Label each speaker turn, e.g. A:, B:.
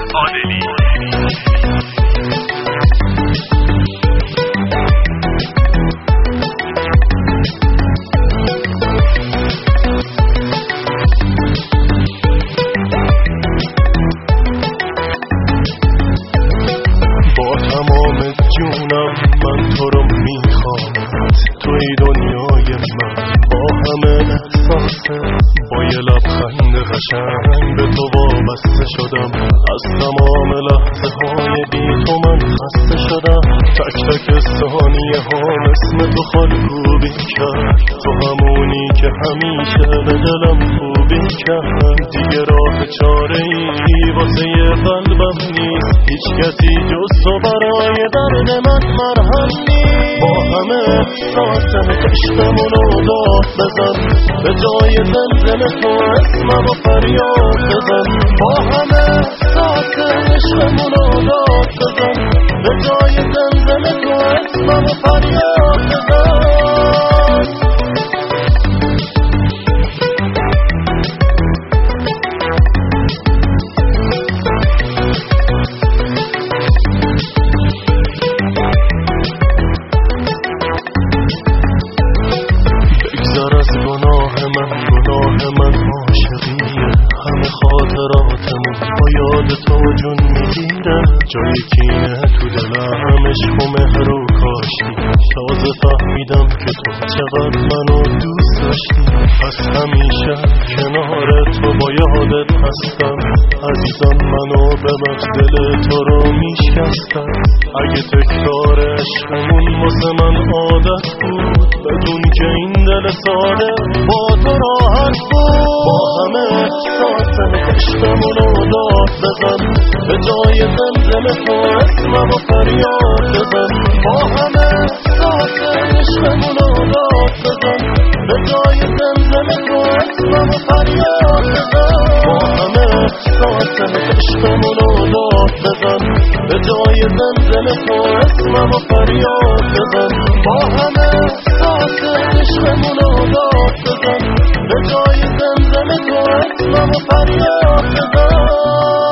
A: عادلی.
B: با تمام جونم من تو رو میخوام، توی دنیای من با همه احساسه، با یه لبخند قشنگ به تو وابسته شدم، از تمام لحظه های بی تو من خسته شدم، تک تک ثانیه ها اسم تو خالکوبی کرد، تو همونی که همیشه به دلم خوبی کرد، دیگه راه چاره ای واسه قلبم نیست، هیچ کسی جز تو برای درد من مرهم نیست، با همه احساسم عشقمونو داد بزن، به جای زمزم تو اسممو فریاد بزن، با همه احساسم عشقمونو داد بزن، به جای زمزم تو اسممو فریاد بزن. بگذر از گناه من عاشقیه، همه خاطراتمون با یاد تو جون میگیره، جای کینه تو دلم عشق و مهر و کاشتی، تازه فهمیدم که تو چقدر منو دوست داشتی، پس همیشه کنار تو با یادت هستم، عزیزم منو ببخش دل تو رو میشکستم، اگه تکرار عشقمون واسه من عادت بود، بدون که این دل ساده با تو راحت بود، با همه احساسم عشقمونو داد بزن، به جای زمزم تو اسممو فریاد بزن، با همه احساسم عشقمونو داد بزن، به جای زمزم تو اسممو فریاد بزن، با همه احساسم عشقمونو داد بزن، به جای زمزم تو اسممو فریاد بزن، با همه احساسم عشقمونو داد بزن، به جای زمزم تو اسممو فریاد بزن.